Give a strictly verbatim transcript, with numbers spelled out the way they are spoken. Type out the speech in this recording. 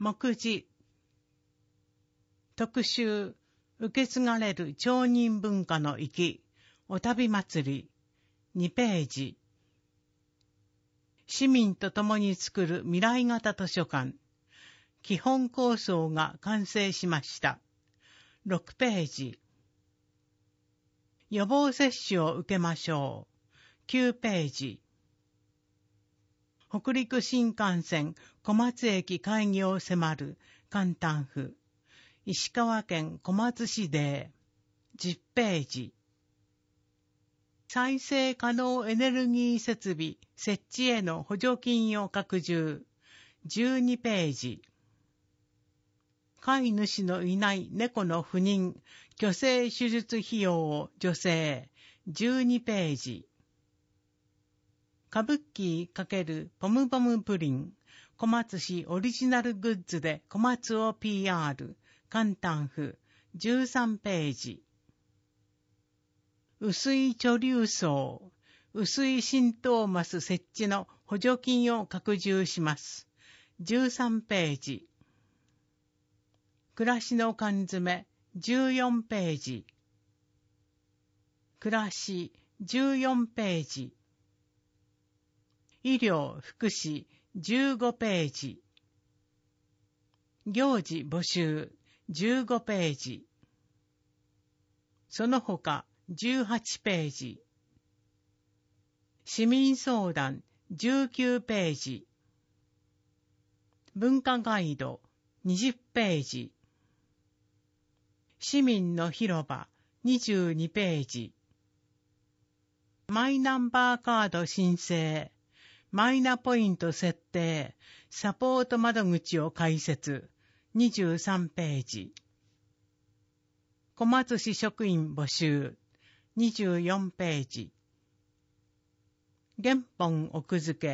目次。特集、受け継がれる町人文化の粋、お旅祭り、にページ。市民と共に作る未来型図書館、基本構想が完成しました。ろくページ。予防接種を受けましょう。きゅうページ。北陸新幹線小松駅開業迫る簡単譜。石川県小松市でじゅっページ。再生可能エネルギー設備設置への補助金を拡充。じゅうにページ。飼い主のいない猫の不妊、去勢手術費用を助成。じゅうにページ。歌舞伎×ポムポムプリン、小松市オリジナルグッズで小松を ピーアール、簡単譜。じゅうさんページ。雨水貯留層、雨水浸透マス設置の補助金を拡充します。じゅうさんページ。暮らしの缶詰、じゅうよんページ。暮らし、じゅうよんページ。医療・福祉、じゅうごページ。行事募集、じゅうごページ。その他、じゅうはちページ。市民相談、じゅうきゅうページ。文化ガイド、にじゅうページ。市民の広場、にじゅうにページ。マイナンバーカード申請、マイナポイント設定、サポート窓口を開設、にじゅうさんページ。小松市職員募集、にじゅうよんページ。原本奥付け、